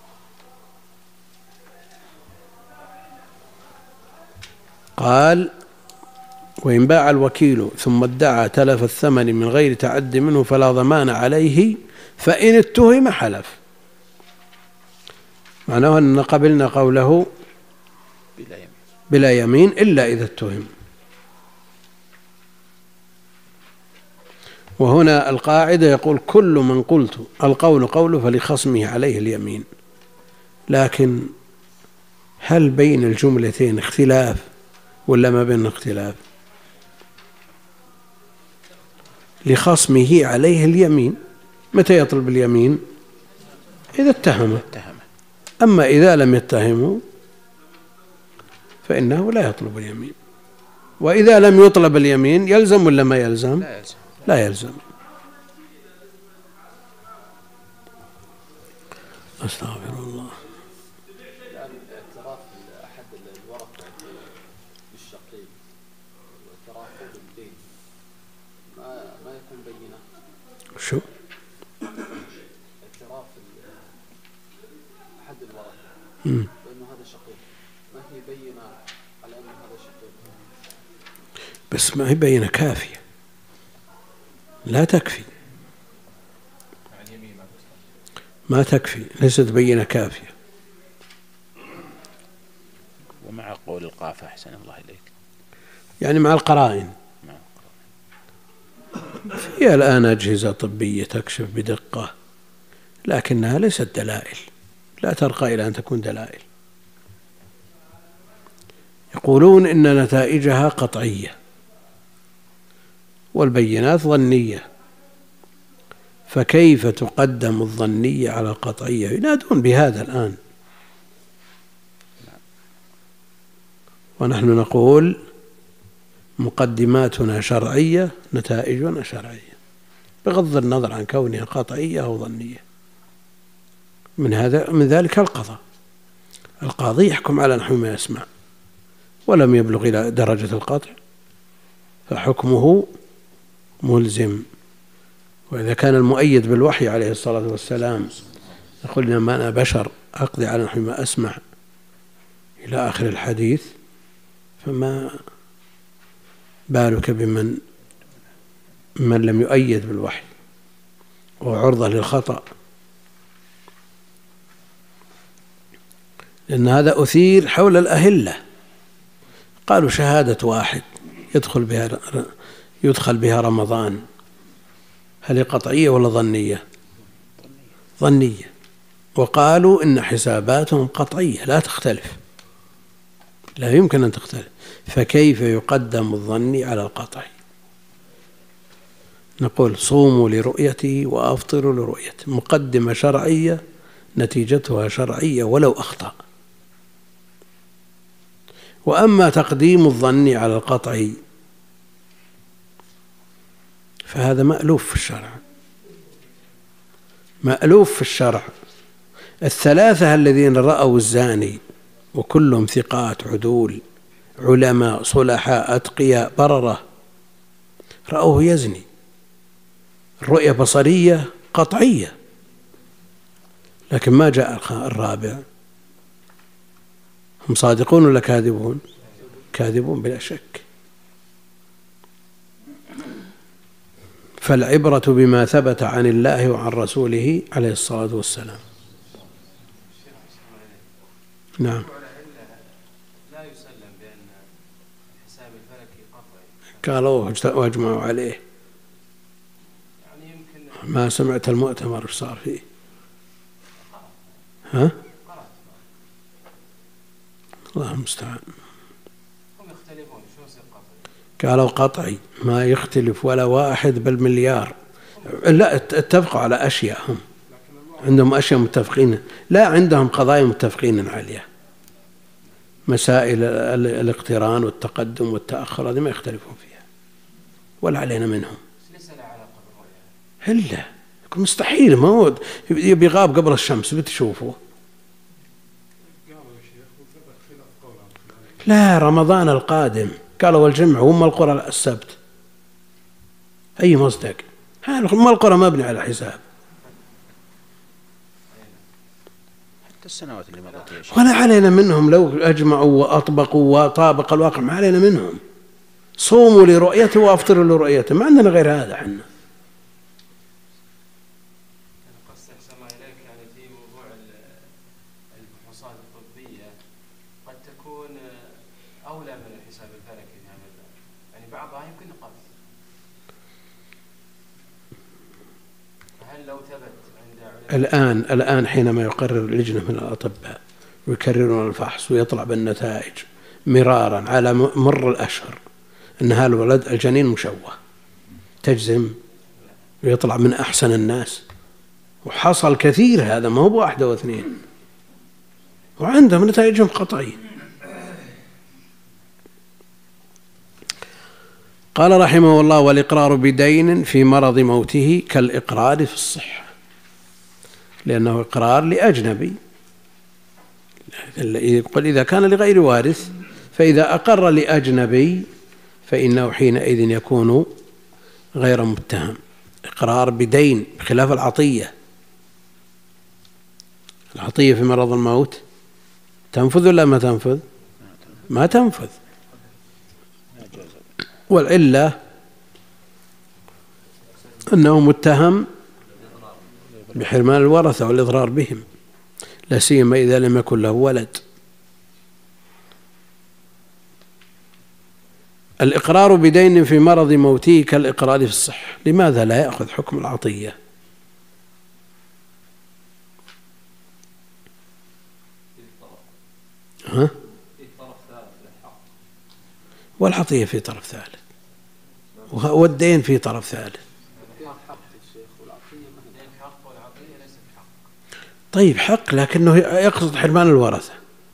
قال: وإن باع الوكيل ثم ادعى تلف الثمن من غير تعد منه فلا ضمان عليه فإن اتهم حلف. معناه أن قبلنا قوله بلا يمين إلا إذا اتهم. وهنا القاعدة يقول: كل من قلت القول قوله فلخصمه عليه اليمين. لكن هل بين الجملتين اختلاف ولا ما بين اختلاف؟ لخصمه عليه اليمين، متى يطلب اليمين؟ إذا اتهمه. أما إذا لم يتهمه فإنه لا يطلب اليمين. وإذا لم يطلب اليمين يلزم ولا ما يلزم؟ لا يلزم. أستغفر الله. اعتراف أحد الورثة بالشقيق واعترافه بالدين ما يكون بينة. شو؟ اعتراف أحد الورثة بأنه هذا شقيق، ما هي بينة على أنه هذا شقيق؟ بس ما هي بينة كافية، لا تكفي. ما تكفي، ليست بينة كافية. ومع قول القافة أحسن الله إليك، يعني مع القرائن. هي الآن أجهزة طبية تكشف بدقة، لكنها ليست دلائل، لا ترقى إلى أن تكون دلائل. يقولون إن نتائجها قطعية والبينات ظنية، فكيف تقدم الظنية على القطعية؟ ينادون بهذا الآن. ونحن نقول مقدماتنا شرعية، نتائجنا شرعية، بغض النظر عن كونها قطعية أو ظنية. من ذلك القضاء. القاضي يحكم على نحو ما يسمع ولم يبلغ إلى درجة القطع فحكمه ملزم. وإذا كان المؤيد بالوحي عليه الصلاة والسلام يقول: إنما أنا بشر أقضي على نحو ما أسمع إلى آخر الحديث، فما بالك بمن لم يؤيد بالوحي وعرضة للخطأ؟ لأن هذا أثير حول الأهلة. قالوا شهادة واحد يدخل بها رمضان، هل هي قطعية ولا ظنية؟ ظنية. وقالوا إن حساباتهم قطعية لا تختلف، لا يمكن أن تختلف، فكيف يقدم الظني على القطعي؟ نقول: صوموا لرؤيته وأفطروا لرؤيته، مقدمة شرعية نتيجتها شرعية ولو أخطأ. وأما تقديم الظن على القطعي فهذا مألوف في الشرع، مألوف في الشرع. الثلاثة الذين رأوا الزاني وكلهم ثقات عدول علماء صلحاء أتقياء بررة رأوه يزني، الرؤية بصرية قطعية، لكن ما جاء الرابع. هم صادقون ولا كاذبون؟ كاذبون بلا شك. فالعبرة بما ثبت عن الله وعن رسوله عليه الصلاة والسلام. نعم. لا يسلم بأن الحساب الفلكي قطعي. قالوا واجمعوا عليه. يعني يمكن ما سمعت المؤتمر ايش صار فيه؟ ها؟ الله المستعان. هم يختلفون شو يصير قطعي؟ قالوا قطعي ما يختلف ولا واحد بالمليار. لا اتفقوا على أشياء، هم عندهم أشياء متفقين، لا عندهم قضايا متفقين عليها. مسائل الاقتران والتقدم والتأخر هذه ما يختلفون فيها ولا علينا منهم. ليس له علاقة بالرؤية. إلا يكون مستحيل، ما هو بيغاب قبل الشمس بتشوفه. لا رمضان القادم قالوا والجمعة وهم القرى السبت. أي مصدق؟ ما القرى مبني على حساب حتى السنوات اللي مضت يا شيخ. ولا علينا منهم. لو أجمعوا وأطبقوا وطابق الواقع ما علينا منهم. صوموا لرؤيته وأفطروا لرؤيته، ما عندنا غير هذا حنا. قصة سما إليك يعني في موضوع الفحوصات الطبية قد تكون أولى من الحساب الفلكي في هذا الباب، يعني بعضها يمكن نقص. فهل لو ثبت عند الآن حينما يقرر لجنة من الأطباء ويكررون الفحص ويطلع بالنتائج مرارا على مر الأشهر أن هذا الولد الجنين مشوه، تجزم ويطلع من أحسن الناس. وحصل كثير هذا، ما هو بواحدة واثنين، وعندهم نتائجهم قطعية. قال رحمه الله: والإقرار بدين في مرض موته كالإقرار في الصحة، لأنه إقرار لأجنبي. يقول إذا كان لغير وارث، فإذا أقر لأجنبي فإنه حينئذ يكون غير متهم. إقرار بدين بخلاف العطية. العطية في مرض الموت تنفذ ولا ما تنفذ؟ ما تنفذ. والعلة أنه متهم بحرمان الورثة والإضرار بهم، لا سيما إذا لم يكن له ولد. الإقرار بدين في مرض موته كالإقرار في الصحة. لماذا لا يأخذ حكم العطية؟ ها؟ والعطية في طرف ثالث، والدين في طرف ثالث. طيب حق، لكنه يقصد حرمان الورثة.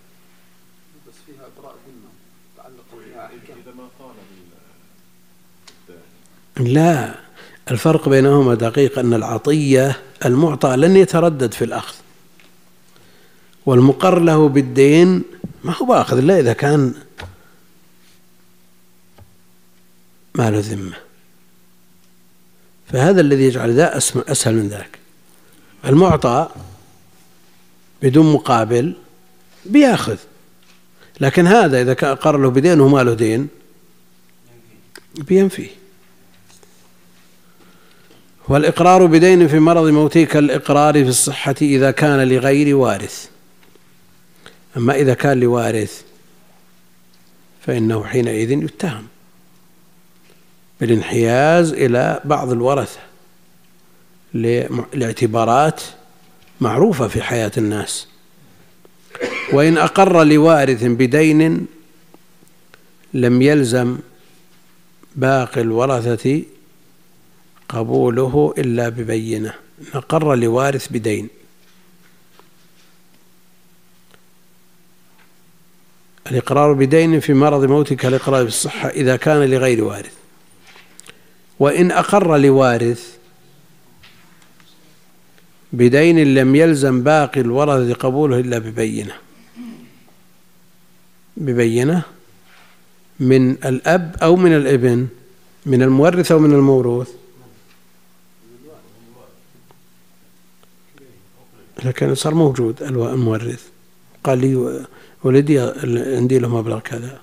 لا، الفرق بينهما دقيق، أن العطية المعطى لن يتردد في الأخذ، والمقر له بالدين ما هو بأخذ إلا إذا كان ما له ذمة. فهذا الذي يجعل ذا أسهل من ذاك. المعطى بدون مقابل بياخذ، لكن هذا إذا كان أقر له بدين وما له دين بينفيه. والإقرار بدين في مرض موته كالإقرار في الصحة إذا كان لغير وارث. أما إذا كان لوارث فإنه حينئذ يتهم بالانحياز إلى بعض الورثة لاعتبارات معروفة في حياة الناس. وإن أقر لوارث بدين لم يلزم باقي الورثة قبوله إلا ببينة. أقر لوارث بدين الإقرار بدين في مرض موتك الإقرار بالصحة إذا كان لغير وارث. وإن أقر لوارث بدين لم يلزم باقي الورثة قبوله إلا ببينة من الأب أو من الابن، من المورث أو من الموروث. لكن صار موجود المورث، قال لي ولدي عندي له مبلغ كذا.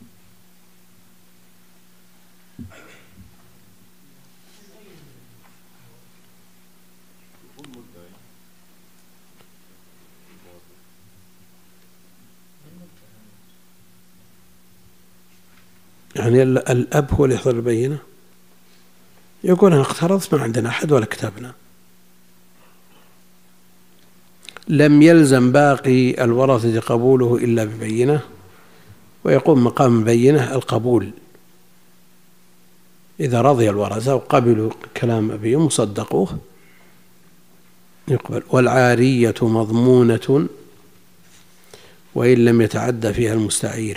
يعني الأب هو اللي يحضر البينة، يقول أنا اقترضت ما عندنا أحد ولا كتبنا. لم يلزم باقي الورثة قبوله إلا ببينة، ويقوم مقام بينة القبول إذا رضي الورثة وقبلوا كلام أبيهم وصدقوه يقبل. والعارية مضمونة وإن لم يتعدى فيها المستعير.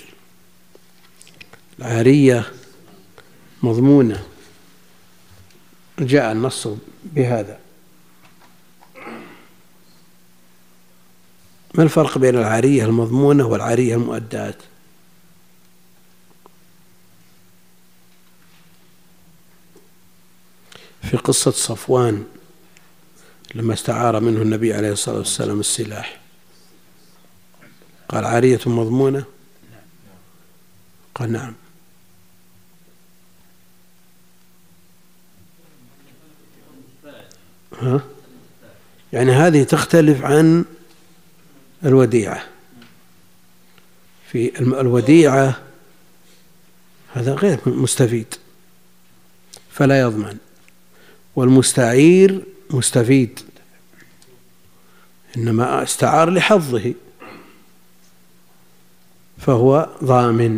العارية مضمونة، جاء النص بهذا. ما الفرق بين العارية المضمونة والعارية المؤداة؟ في قصة صفوان لما استعار منه النبي عليه الصلاة والسلام السلاح، قال عارية مضمونة؟ قال نعم. يعني هذه تختلف عن الوديعة. في الوديعة هذا غير مستفيد فلا يضمن، والمستعير مستفيد إنما استعار لحظه فهو ضامن.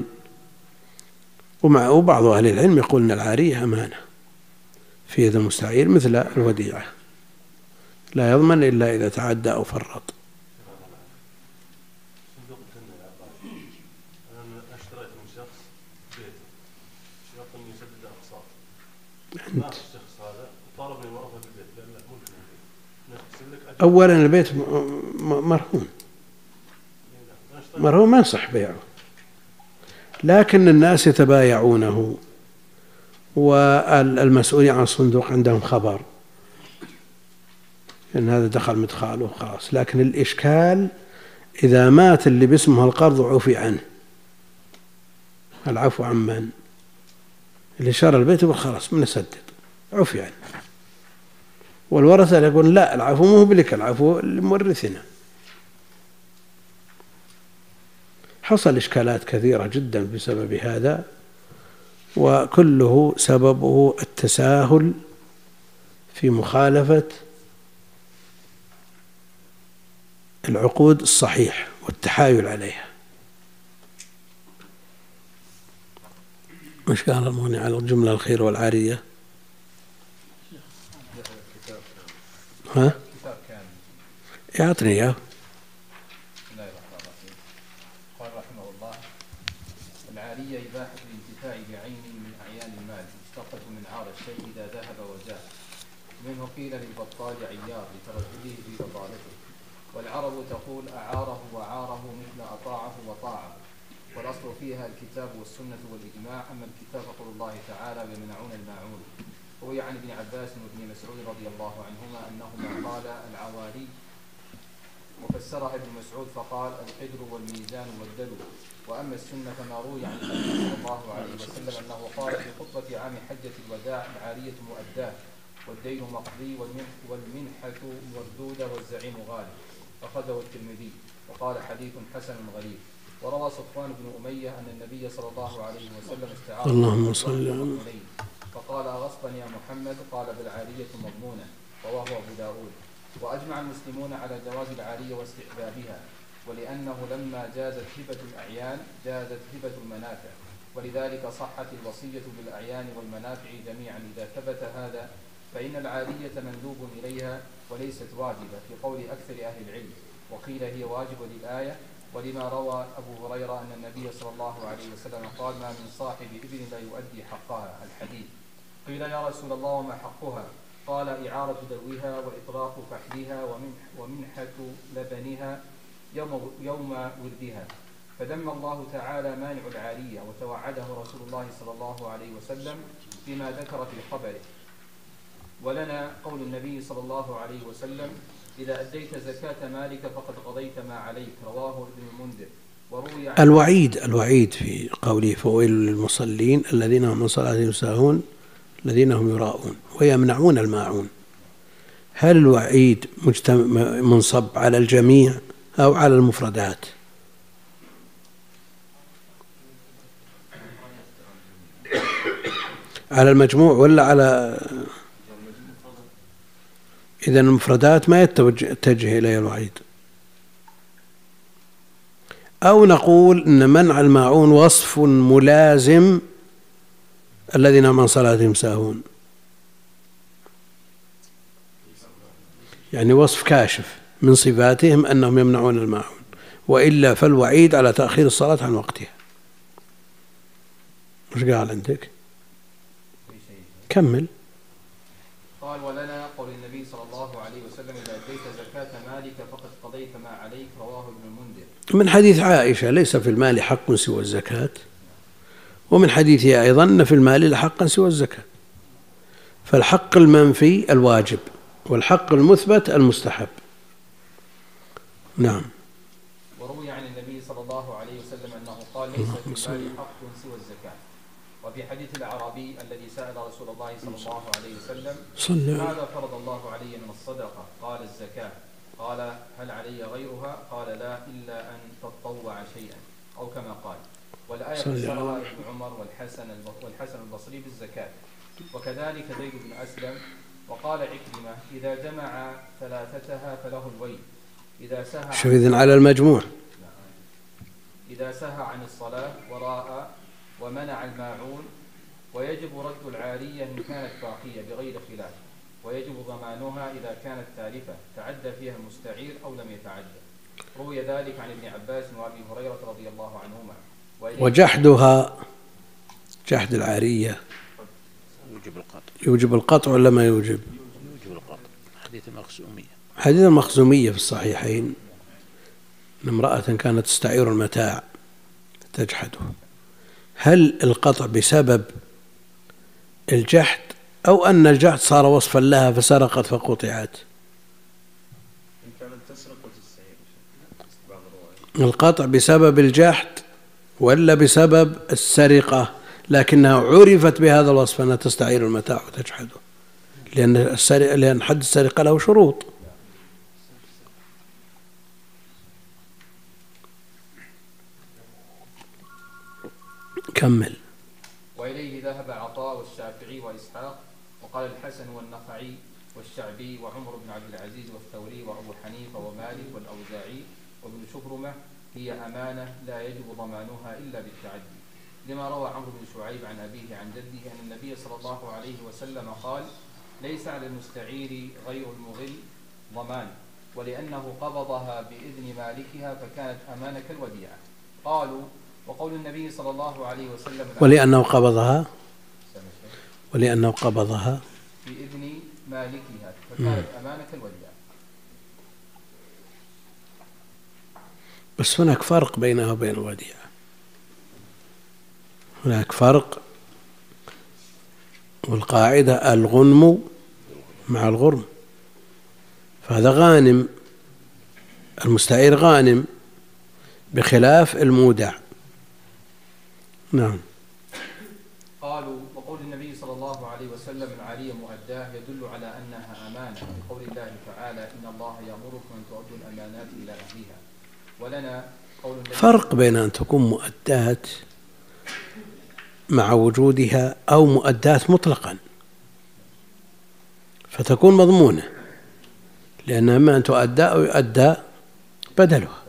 وبعض أهل العلم يقول أن العارية أمانة في يد المستعير مثل الوديعة، لا يضمن إلا إذا تعدى أو فرط. أنا اشتريت من شخص بيت، شرط أن يسدد أقساط. ما الشخص هذا طالبني ورثة البيت لأن ممكن. أولا البيت مرهون ما يصح بيعه، لكن الناس يتبايعونه، والمسؤولين عن الصندوق عندهم خبر إن هذا دخل مدخاله خلاص. لكن الإشكال إذا مات اللي باسمه القرض عفي عنه. العفو عن من؟ اللي شرى البيت يقول خلاص بنسدد، عفي عنه. والورثة يقول لا، العفو مو بلك، العفو لمورثنا. حصل إشكالات كثيرة جدا بسبب هذا، وكله سببه التساهل في مخالفة العقود الصحيح والتحايل عليها. مش قال المغني على الجملة الخير والعارية؟ ها؟ يعطني إياه. قال رحمه الله: العارية إباحة الانتفاع بعينه من أعيان المال مشتقة من عار الشيء إذا ذهب وجاء، منه قيل للبطال عيار لتردده في بطالته. والعرب تقول أعاره وعاره مثل أطاعه وطاعه، والأصل فيها الكتاب والسنة والإجماع. أما الكتاب فقول الله تعالى: ويمنعون الماعون. روي عن ابن عباس وابن مسعود رضي الله عنهما أنهما قال العواري، وفسرها ابن مسعود فقال القدر والميزان والدلو. وأما السنة فما روي عن النبي صلى الله عليه وسلم أنه قال في خطبة عام حجة الوداع: العارية مؤداة والدين مقضي والمنحة مردودة والزعيم غالب. أخرجه الترمذي وقال حديث حسن غريب. وروى صفوان بن أمية أن النبي صلى الله عليه وسلم استعار اللهم صل على فقال أغصبا يا محمد؟ قال بالعارية مضمونة. رواه أبو داود. وأجمع المسلمون على جواز العارية واستحبابها، ولأنه لما جازت هبة الأعيان جازت هبة المنافع، ولذلك صحت الوصية بالأعيان والمنافع جميعا. إذا ثبت هذا فإن العارية مندوب إليها وليست واجبة في قول أكثر أهل العلم. وقيل هي واجبة للآية ولما روى أبو هريرة أن النبي صلى الله عليه وسلم قال: ما من صاحب إبل لا يؤدي حقها. الحديث. قيل: يا رسول الله وما حقها؟ قال: إعارة دلوها وإطراق فحلها ومنحة لبنها يوم ولدها. فذم الله تعالى مانع العارية وتوعده رسول الله صلى الله عليه وسلم فيما ذكر في خبره. ولنا قول النبي صلى الله عليه وسلم: إذا أديت زكاة مالك فقد قضيت ما عليك. رواه ابن المنذر. وروي الوعيد في قوله: فويل للمصلين الذين هم عن صلاتهم ساهون الذين هم يراءون ويمنعون الماعون. هل الوعيد منصب على الجميع أو على المفردات؟ على المجموع ولا على؟ إذن المفردات ما يتجه إليه الوعيد. أو نقول إن منع الماعون وصف ملازم الذين هم عن صلاتهم ساهون، يعني وصف كاشف من صفاتهم أنهم يمنعون الماعون، وإلا فالوعيد على تأخير الصلاة عن وقتها. مش قال عندك؟ كمل. قال: ولنا قول النبي صلى الله عليه وسلم: إذا أديت زكاة مالك فقد قضيت ما عليك. رواه ابن المنذر. من حديث عائشة: ليس في المال حق سوى الزكاة. ومن حديثها أيضا: أن في المال لحقا سوى الزكاة. فالحق المنفي الواجب، والحق المثبت المستحب. نعم. وروي عن النبي صلى الله عليه وسلم أنه قال: ليس في المال حق سوى الزكاة. وفي حديث الأعرابي الذي سأل رسول الله صلى الله عليه وسلم: ماذا فرض الله علي من الصدقة؟ قال: الزكاة. قال: هل علي غيرها؟ قال: لا، إلا أن تطوع شيئا، أو كما قال. والآية فسرها ابن عمر والحسن البصري بالزكاة. وكذلك زيد بن أسلم. وقال عكرمة: إذا جمع ثلاثتها فله الويل. إذا سهى شوف إذن على المجموع. إذا سهى عن الصلاة وراء ومنع الماعون. ويجب رد العارية إن كانت باقية بغير خلاف، ويجب ضمانها إذا كانت تالفة تعدى فيها المستعير أو لم يتعدى. روي ذلك عن ابن عباس وأبي هريرة رضي الله عنهما. وجحدها، جحد العارية يوجب القطع ولا ما يوجب؟ يوجب القطع. حديث المخزومية في الصحيحين أن امرأة كانت تستعير المتاع تجحده. هل القطع بسبب الجحد أو أن الجحد صار وصفا لها فسرقت فقطعت؟ القطع بسبب الجحد ولا بسبب السرقة، لكنها عرفت بهذا الوصف أنها تستعير المتاع وتجحده، لأن حد السرقة له شروط. كمل. وإليه ذهب عطاء والشافعي وإسحاق، وقال الحسن والنخعي والشعبي وعمر بن عبد العزيز والثوري وأبو حنيفة ومالك والأوزاعي وابن شبرمة: هي أمانة لا يجب ضمانها إلا بالتعدي. لما روى عمرو بن شعيب عن أبيه عن جده أن النبي صلى الله عليه وسلم قال: ليس على المستعير غير المغل ضمان، ولأنه قبضها بإذن مالكها فكانت أمانة كالوديعة. قالوا: وقول النبي صلى الله عليه وسلم: ولأنه قبضها بإذن مالكها فكانت أمانة كالوديعة. بس هناك فرق بينها وبين الوديعة، هناك فرق. والقاعدة الغنم مع الغرم، فهذا غانم، المستعير غانم بخلاف المودع. نعم. قالوا: وقول النبي صلى الله عليه وسلم: العارية مؤداه يدل على أنها أمانة، بقول الله تعالى: إن الله يأمركم أن تؤدوا الأمانات إلى أهلها. ولنا قول فرق بين أن تكون مؤداة مع وجودها أو مؤداة مطلقا فتكون مضمونة، لأن إما أن تؤدى أو يؤدى بدلها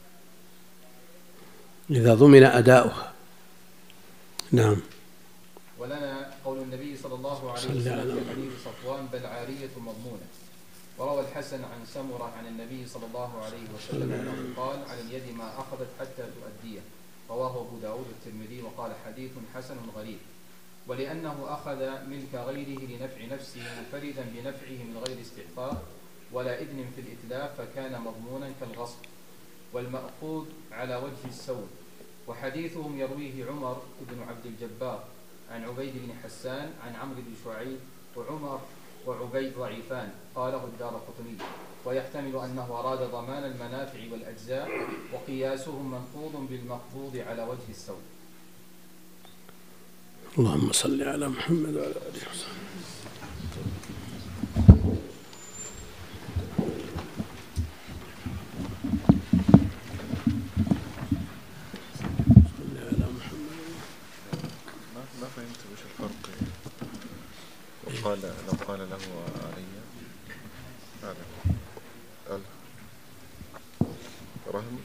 إذا ضمن أداؤها. نعم. ولنا قول النبي صلى الله عليه وسلم في حديث صفوان: بل عارية مضمونة. وروى الحسن عن سمرة عن النبي صلى الله عليه وسلم أنه قال: على اليد ما أخذت حتى تؤديه. رواه أبو داود والترمذي وقال: حديث حسن غريب. ولأنه أخذ ملك غيره لنفع نفسه منفردا بنفعه من غير استحقاق ولا إذن في الإتلاف فكان مضمونا كالغصب والمأخوذ على وجه السوء. وحديثهم يرويه عمر بن عبد الجبار عن عبيد بن حسان عن عمرو بن شعيب، وعمر وعبيد ضعيفان قاله الدارقطني، ويحتمل أنه أراد ضمان المنافع والأجزاء، وقياسهم منقوض بالمقبوض على وجه السوء. اللهم صل على محمد وعلى آله وصحبه. ما فهمت وش الفرق. لو قال له علي هذا رهن،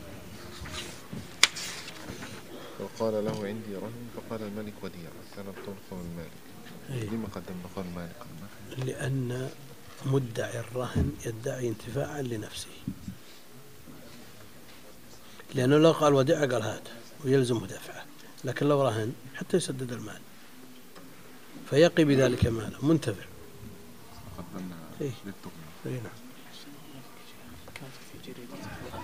لو قال له عندي رهن فقال الملك وديعة كانت تنقل المالك. لما قدم قال المالك؟ لأن مدعي الرهن يدعي انتفاعا لنفسه، لأنه لو قال وديعة قال هذا ويلزمه دفعه، لكن لو رهن حتى يسدد المال فيقي بذلك ماله منتفع. قدمنا للتقنية. نعم. كانت في جريدة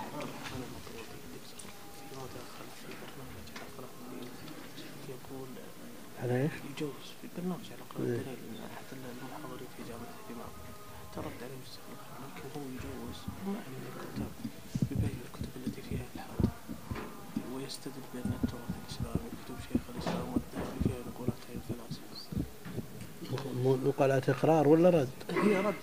فيما دخل في برنامج على قناة يقول على ايش؟ يجوز في برنامج على قناة دليل ان احد المحاضرين في جامعة الدماغ ترد عليه مستقبل، لكن هو يجوز مع من الكتاب ببيع الكتب التي فيها الحاد، ويستدل بان التراث الاسلامي كتب شيخ الاسلام والذهبي فيها نقولات الفلاسفة. نقلات اقرار ولا رد؟ هي رد.